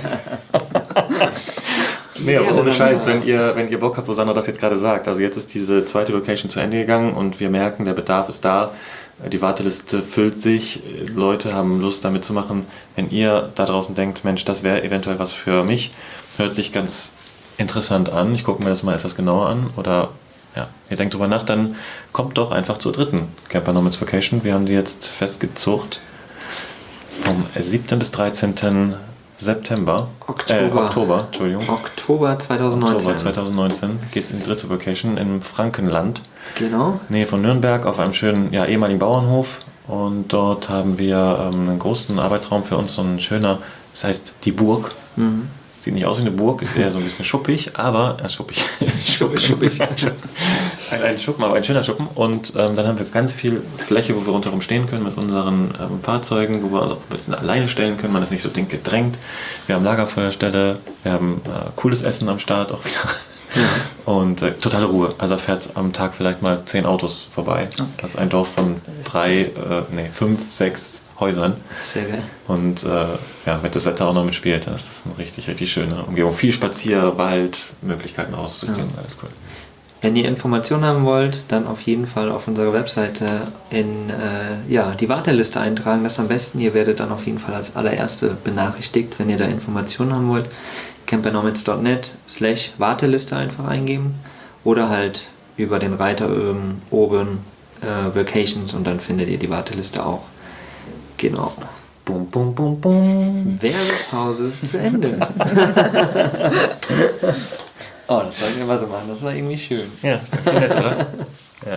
Nee, aber ohne Scheiß, wenn ihr, wenn ihr Bock habt, wo Sandra das jetzt gerade sagt. Also jetzt ist diese zweite Vacation zu Ende gegangen und wir merken, der Bedarf ist da. Die Warteliste füllt sich, Leute haben Lust damit zu machen. Wenn ihr da draußen denkt, Mensch, das wäre eventuell was für mich, hört sich ganz interessant an. Ich gucke mir das mal etwas genauer an. Oder ja, ihr denkt drüber nach, dann kommt doch einfach zur dritten Camper Nomads Vacation. Wir haben die jetzt festgezogen vom siebten bis dreizehnten September, Oktober, äh, Oktober, Entschuldigung. Oktober zweitausendneunzehn. Oktober zweitausendneunzehn geht es in die dritte Vacation im Frankenland. Genau. Nähe von Nürnberg auf einem schönen, ja, ehemaligen Bauernhof. Und dort haben wir ähm, einen großen Arbeitsraum für uns, so ein schöner, das heißt die Burg. Mhm. Sieht nicht aus wie eine Burg, ist eher so ein bisschen schuppig, aber, äh, schuppig, schuppig, schuppig. ein, ein Schuppen, aber ein schöner Schuppen. Und ähm, dann haben wir ganz viel Fläche, wo wir rundherum stehen können mit unseren ähm, Fahrzeugen, wo wir uns auch ein bisschen alleine stellen können. Man ist nicht so dick gedrängt. Wir haben Lagerfeuerstelle, wir haben äh, cooles Essen am Start auch wieder. Ja. Und äh, totale Ruhe. Also da fährt am Tag vielleicht mal zehn Autos vorbei. Okay. Das ist ein Dorf von drei, äh, nee, fünf, sechs Häusern. Sehr geil. Und äh, ja, wenn das Wetter auch noch mitspielt, dann ist das eine richtig, richtig schöne Umgebung. Viel Spazier, Wald, Möglichkeiten rauszugehen, ja. Alles cool. Wenn ihr Informationen haben wollt, dann auf jeden Fall auf unserer Webseite in äh, ja, die Warteliste eintragen. Das am besten. Ihr werdet dann auf jeden Fall als allererste benachrichtigt, wenn ihr da Informationen haben wollt. campernomads punkt net slash Warteliste einfach eingeben oder halt über den Reiter oben, oben äh, Vacations und dann findet ihr die Warteliste auch. Genau. Bum, bum, bum, bum. Werbepause zu Ende. Oh, das sollten wir mal so machen. Das war irgendwie schön. Ja, das ist nett, oder? Ja.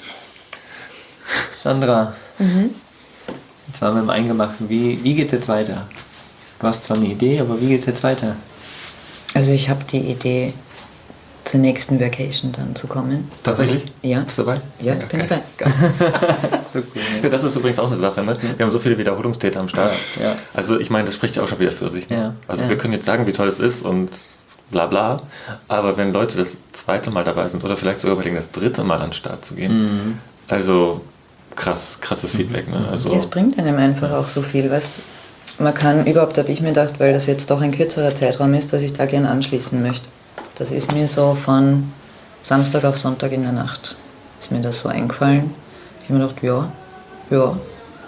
Sandra, mhm. jetzt waren wir im Eingemachten. Wie, wie geht es jetzt weiter? Du hast zwar eine Idee, aber wie geht es jetzt weiter? Also ich habe die Idee, zur nächsten Vacation dann zu kommen. Tatsächlich? Ja. Bist du dabei? Ja, ich bin dabei. So cool, ja. Das ist übrigens auch eine Sache, ne? Wir haben so viele Wiederholungstäter am Start. Ja. Also ich meine, das spricht ja auch schon wieder für sich. Ne? Ja. Also ja. wir können jetzt sagen, wie toll es ist und bla bla, aber wenn Leute das zweite Mal dabei sind oder vielleicht sogar überlegen, das dritte Mal an den Start zu gehen, mhm. also krass, krasses Feedback. Ne? Also das bringt einem einfach auch so viel, weißt du? Man kann überhaupt, habe ich mir gedacht, weil das jetzt doch ein kürzerer Zeitraum ist, dass ich da gerne anschließen möchte. Das ist mir so von Samstag auf Sonntag in der Nacht, ist mir das so eingefallen. Ich habe mir gedacht, ja, ja,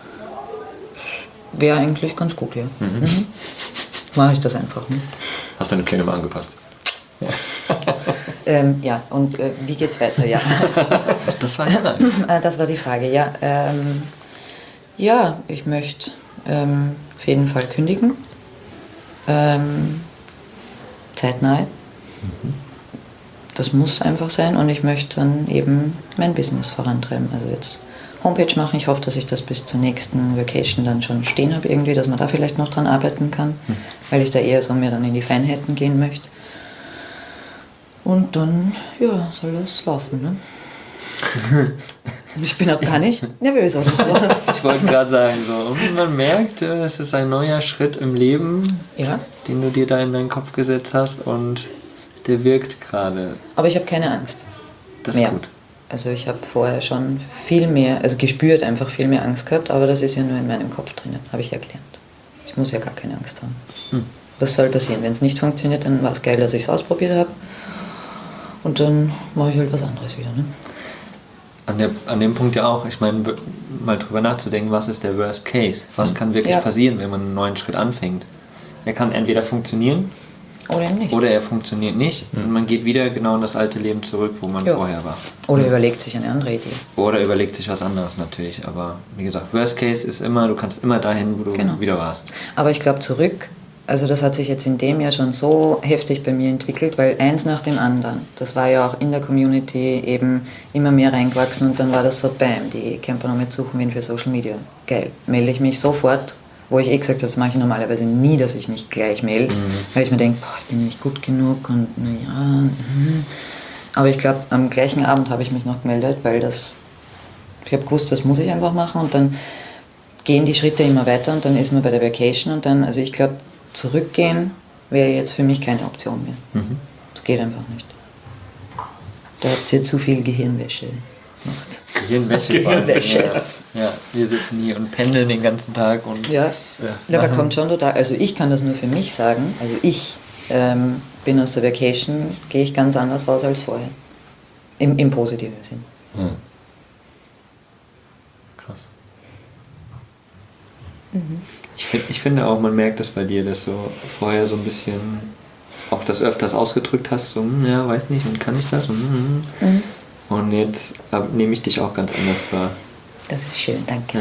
wäre eigentlich ganz gut, ja. Mhm. Mhm. Mache ich das einfach. Ne? Hast deine Pläne mal angepasst? Ja, ähm, ja. Und äh, wie geht's weiter? Ja. Das war die Frage. Das war die Frage, ja. Ähm, ja, ich möchte ähm, auf jeden Fall kündigen. Ähm, zeitnah. Mhm. Das muss einfach sein und ich möchte dann eben mein Business vorantreiben. Also jetzt Homepage machen. Ich hoffe, dass ich das bis zur nächsten Vacation dann schon stehen habe irgendwie, dass man da vielleicht noch dran arbeiten kann, mhm. weil ich da eher so mehr dann in die Feinheiten gehen möchte. Und dann, ja, soll das laufen, ne? Ich bin auch gar nicht nervös oder so. Ich wollte gerade sagen, so, man merkt, es ist ein neuer Schritt im Leben, ja. den du dir da in deinen Kopf gesetzt hast und der wirkt gerade. Aber ich habe keine Angst. Das ist mehr. gut. Also ich habe vorher schon viel mehr, also gespürt einfach viel mehr Angst gehabt, aber das ist ja nur in meinem Kopf drinnen, habe ich ja gelernt. Ich muss ja gar keine Angst haben. Hm. Was soll passieren? Wenn es nicht funktioniert, dann war es geil, dass ich es ausprobiert habe. Und dann mache ich halt was anderes wieder. Ne? An, der, an dem Punkt ja auch, ich meine, mal drüber nachzudenken, was ist der Worst Case? Was kann wirklich ja. passieren, wenn man einen neuen Schritt anfängt? Er kann entweder funktionieren oder nicht. Oder er funktioniert nicht mhm. und man geht wieder genau in das alte Leben zurück, wo man ja. vorher war. Oder mhm. überlegt sich eine andere Idee. Oder überlegt sich was anderes natürlich. Aber wie gesagt, Worst Case ist immer, du kannst immer dahin, wo du genau. wieder warst. Aber ich glaube zurück, also das hat sich jetzt in dem Jahr schon so heftig bei mir entwickelt, weil eins nach dem anderen, das war ja auch in der Community eben immer mehr reingewachsen und dann war das so, bam, die Camper Nomads suchen wen für Social Media. Geil, melde ich mich sofort. Wo ich eh gesagt habe, das mache ich normalerweise nie, dass ich mich gleich melde, mhm. weil ich mir denke, boah, ich bin nicht gut genug und naja. Mhm. Aber ich glaube, am gleichen Abend habe ich mich noch gemeldet, weil das, ich habe gewusst, das muss ich einfach machen und dann gehen die Schritte immer weiter und dann ist man bei der Vacation und dann, also ich glaube, zurückgehen wäre jetzt für mich keine Option mehr. Mhm. Das geht einfach nicht. Da habt ihr zu viel Gehirnwäsche gemacht. Gehirnwäsche. Gehirnwäsche. Ja, ja, wir sitzen hier und pendeln den ganzen Tag. Und ja, ja aber kommt schon total, also ich kann das nur für mich sagen, also ich ähm, bin aus der Vacation, gehe ich ganz anders raus als vorher. Im, im positiven Sinn. Hm. Krass. Mhm. Ich, find, ich finde auch, man merkt das bei dir, dass du vorher so ein bisschen auch das öfters ausgedrückt hast, so, ja, weiß nicht, und kann ich das? Und, mhm. und jetzt äh, nehme ich dich auch ganz anders wahr. Das ist schön, danke. Ja.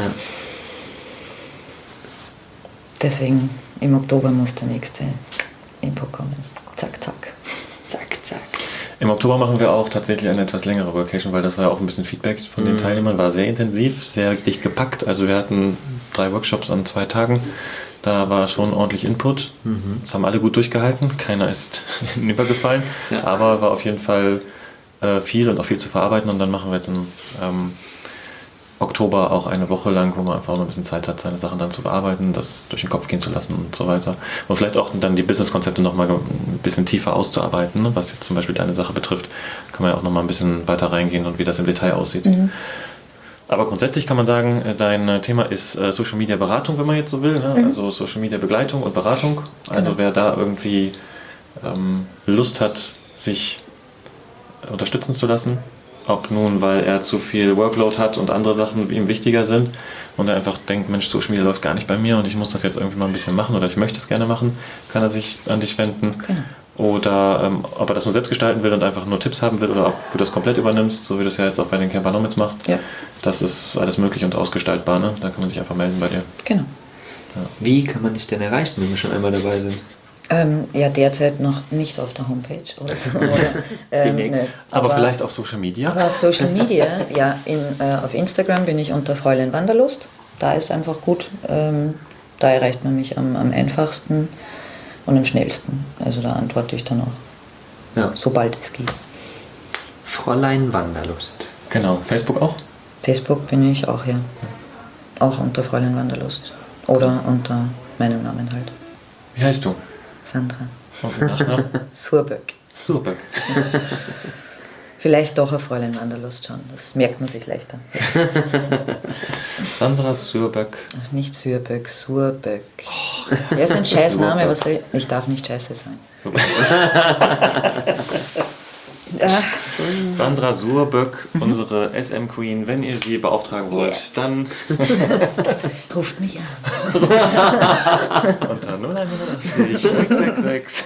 Deswegen im Oktober muss der nächste Input kommen. Zack, zack. Zack, zack. Im Oktober machen wir auch tatsächlich eine etwas längere Vacation, weil das war ja auch ein bisschen Feedback von den mhm. Teilnehmern, war sehr intensiv, sehr dicht gepackt. Also wir hatten drei Workshops an zwei Tagen. Da war schon ordentlich Input. Mhm. Das haben alle gut durchgehalten. Keiner ist hinübergefallen. Ja. Aber war auf jeden Fall äh, viel und auch viel zu verarbeiten. Und dann machen wir jetzt im ähm, Oktober auch eine Woche lang, wo man einfach noch ein bisschen Zeit hat, seine Sachen dann zu bearbeiten, das durch den Kopf gehen zu lassen und so weiter. Und vielleicht auch dann die Business-Konzepte nochmal ein bisschen tiefer auszuarbeiten, ne? Was jetzt zum Beispiel deine Sache betrifft, kann man ja auch nochmal ein bisschen weiter reingehen und wie das im Detail aussieht. Mhm. Aber grundsätzlich kann man sagen, dein Thema ist Social Media Beratung, wenn man jetzt so will, ne? Mhm. Also Social Media Begleitung und Beratung. Also genau. Wer da irgendwie ähm, Lust hat, sich unterstützen zu lassen, ob nun, weil er zu viel Workload hat und andere Sachen ihm wichtiger sind und er einfach denkt, Mensch, Social Media läuft gar nicht bei mir und ich muss das jetzt irgendwie mal ein bisschen machen oder ich möchte es gerne machen, kann er sich an dich wenden. Genau. Oder ähm, ob er das nur selbst gestalten will und einfach nur Tipps haben will oder ob du das komplett übernimmst, so wie du es ja jetzt auch bei den Camper Nomads machst. Ja. Das ist alles möglich und ausgestaltbar, ne? Da kann man sich einfach melden bei dir. Genau. Ja. Wie kann man dich denn erreichen, wenn wir schon einmal dabei sind? Ähm, ja, derzeit noch nicht auf der Homepage oder so. Oder, ähm, ne, aber, aber vielleicht auf Social Media? Aber auf Social Media, ja. In, äh, auf Instagram bin ich unter Fräulein Wanderlust. Da ist einfach gut. Ähm, da erreicht man mich am, am einfachsten und am schnellsten. Also da antworte ich dann auch, ja. Sobald es geht. Fräulein Wanderlust. Genau. Facebook auch? Facebook bin ich auch, ja. Auch unter Fräulein Wanderlust. Oder unter meinem Namen halt. Wie heißt du? Sandra. Okay, Nachname? Surböck. Surböck. Vielleicht doch eine Fräulein Wanderlust schon. Das merkt man sich leichter. Sandra Surböck. Ach, nicht Surböck, Surböck. Oh, ja, ist ein Scheißname, aber ich, ich darf nicht scheiße sein. Ja. Sandra Surböck, unsere S M Queen, wenn ihr sie beauftragen wollt, yeah. dann ruft mich an. Unter null eins achtzig sechs sechs sechs.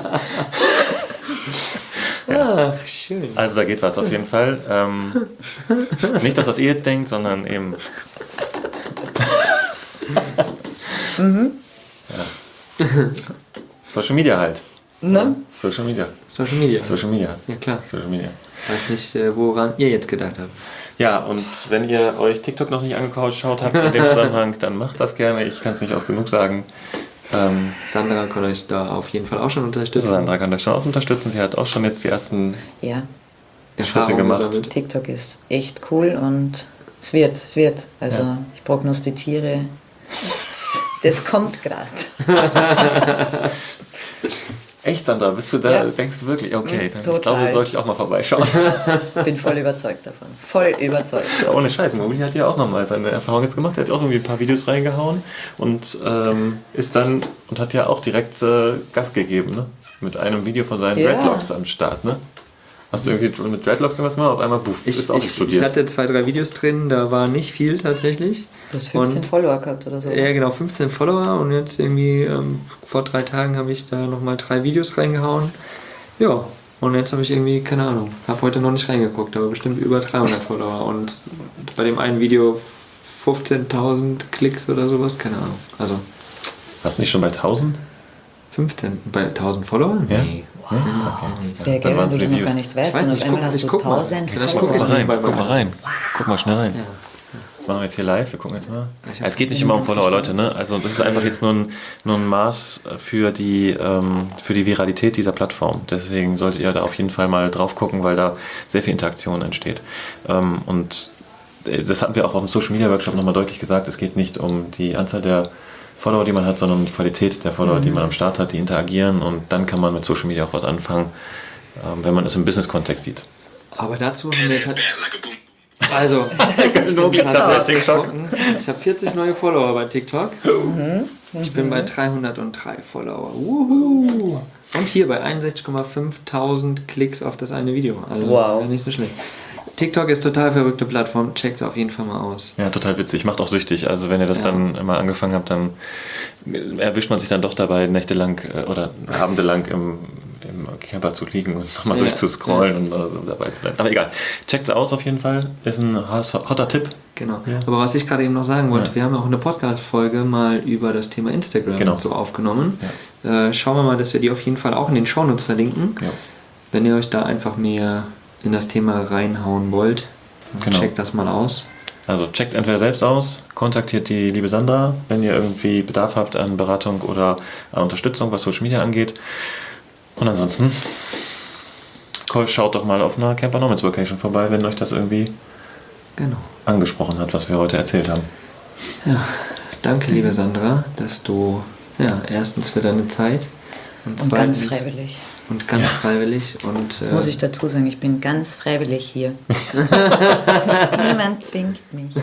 Ja. Ah, schön. Also da geht was auf jeden Fall. Ähm, nicht das, was ihr jetzt denkt, sondern eben Mhm. Ja. Social Media halt. Ne? Social Media. Social Media. Social Media. Ja, klar. Social Media. Weiß nicht, äh, woran ihr jetzt gedacht habt. Ja, und wenn ihr euch TikTok noch nicht angeschaut habt in dem Zusammenhang, dann macht das gerne. Ich kann es nicht oft genug sagen. Ähm, Sandra kann euch da auf jeden Fall auch schon unterstützen. Sandra kann euch schon auch unterstützen. Sie hat auch schon jetzt die ersten Ja, Schritte gemacht. gesammelt. TikTok ist echt cool und es wird, es wird. Also Ja. ich prognostiziere, es- das kommt gerade. Echt, Sandra? Bist du da? Ja. Denkst du wirklich? Okay, dann, ich Total. glaube, sollte ich auch mal vorbeischauen. Bin voll überzeugt davon. Voll überzeugt. Ohne Scheiß, Mobili hat ja auch nochmal seine Erfahrung jetzt gemacht. Er hat auch irgendwie ein paar Videos reingehauen und ähm, ist dann und hat ja auch direkt äh, Gas gegeben, ne? Mit einem Video von seinen Ja. Dreadlocks am Start, ne? Hast du irgendwie mit Dreadlocks irgendwas gemacht? Auf einmal, puff, Ich, ist auch ich, explodiert. ich hatte zwei, drei Videos drin, da war nicht viel tatsächlich. Du hast fünfzehn Und- Follower gehabt oder so. Ja, genau, fünfzehn Follower und jetzt irgendwie ähm, vor drei Tagen habe ich da nochmal drei Videos reingehauen. Ja, und jetzt habe ich irgendwie, keine Ahnung, habe heute noch nicht reingeguckt, aber bestimmt über dreihundert Follower und bei dem einen Video fünfzehntausend Klicks oder sowas, keine Ahnung. Also Warst du nicht schon bei tausend? fünfzehn, bei tausend Followern? Ja. Nee. Nee? Okay. Das wäre Dann geil, wenn waren's du die das noch Views. gar nicht weißt. Ich weiß und nicht, auf ich guck- einmal hast ich du guck mal. tausend Vielleicht Guck guck mal ich rein, bei guck mal meiner- rein. Guck mal schnell rein. Ja. Das machen wir jetzt hier live, wir gucken jetzt mal. Ich hab- Es geht nicht bin immer um ganz Follower, gespannt. Leute, ne? Also das ist einfach jetzt nur ein, nur ein Maß für die, ähm, für die Viralität dieser Plattform. Deswegen solltet ihr da auf jeden Fall mal drauf gucken, weil da sehr viel Interaktion entsteht. Ähm, und äh, das hatten wir auch auf dem Social Media Workshop nochmal deutlich gesagt, es geht nicht um die Anzahl der Follower, die man hat, sondern um die Qualität der Follower, die man am Start hat, die interagieren und dann kann man mit Social Media auch was anfangen, ähm, wenn man es im Business-Kontext sieht. Aber dazu haben wir jetzt... Also, ich bin ist das krass jetzt TikTok? erschrocken. Ich habe vierzig neue Follower bei TikTok. Ich bin bei dreihundertdrei Follower. Uhu. Und hier bei einundsechzig Komma fünftausend Klicks auf das eine Video. Also Wow. ja, nicht so schlecht. TikTok ist total verrückte Plattform. Checkt es auf jeden Fall mal aus. Ja, total witzig. Macht auch süchtig. Also wenn ihr das Ja. dann immer angefangen habt, dann erwischt man sich dann doch dabei, nächtelang äh, oder abendelang im, im Camper zu liegen und nochmal Ja. durchzuscrollen und äh, dabei zu sein. Aber egal. Checkt's aus auf jeden Fall. Ist ein hot- hotter Tipp. Genau. Ja. Aber was ich gerade eben noch sagen wollte, Ja. wir haben auch eine Podcast-Folge mal über das Thema Instagram Genau. und so aufgenommen. Äh, schauen wir mal, dass wir die auf jeden Fall auch in den Shownotes verlinken. Ja. Wenn ihr euch da einfach mehr in das Thema reinhauen wollt, Genau. checkt das mal aus. Also checkt entweder selbst aus, kontaktiert die liebe Sandra, wenn ihr irgendwie Bedarf habt an Beratung oder an Unterstützung, was Social Media angeht. Und ansonsten schaut doch mal auf einer Camper Nomads Vacation vorbei, wenn euch das irgendwie Genau. angesprochen hat, was wir heute erzählt haben. Ja, danke liebe Sandra, dass du ja, erstens für deine Zeit und, Und ganz zweitens freiwillig. und ganz Ja. freiwillig und Das äh, muss ich dazu sagen, ich bin ganz freiwillig hier. Niemand zwingt mich.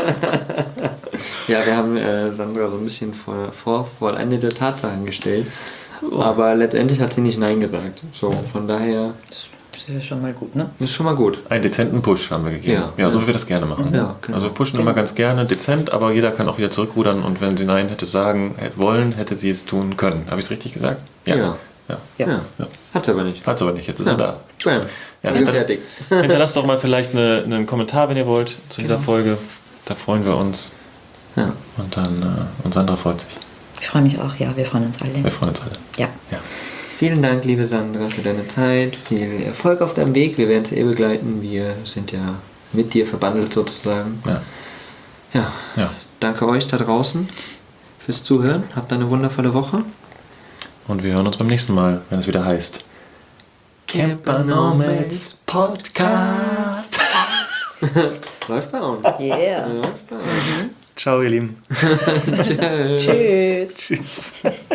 ja, wir haben äh, Sandra so ein bisschen vor, vor vollendete Tatsachen gestellt, aber letztendlich hat sie nicht Nein gesagt. So, von daher Das ist ja schon mal gut, ne? ist schon mal gut. Einen dezenten Push haben wir gegeben. Ja. Ja, so wie wir das gerne machen. Ja, genau. Also wir pushen immer ganz gerne dezent, aber jeder kann auch wieder zurückrudern und wenn sie Nein hätte sagen hätte wollen, hätte sie es tun können. Habe ich es richtig gesagt? Ja. Ja. Ja. Ja. Ja. Hat sie aber nicht. Hat's aber nicht, jetzt ist Ja. er da. Bam. Ja, Ja, hinter- fertig. Hinterlasst doch mal vielleicht eine, einen Kommentar, wenn ihr wollt, zu dieser Folge. Da freuen wir uns. Ja. Und dann, äh, und Sandra freut sich. Ich freue mich auch, ja, wir freuen uns alle. Wir freuen uns alle. Ja. Ja. Vielen Dank, liebe Sandra, für deine Zeit. Viel Erfolg auf deinem Weg. Wir werden es eh begleiten. Wir sind ja mit dir verbandelt sozusagen. Ja. Ja, Ja. danke euch da draußen fürs Zuhören. Habt eine wundervolle Woche. Und wir hören uns beim nächsten Mal, wenn es wieder heißt Camper Nomads Podcast. Läuft bei uns. Yeah. Läuft bei uns. Ciao, ihr Lieben. Tschüss. Tschüss. Tschüss.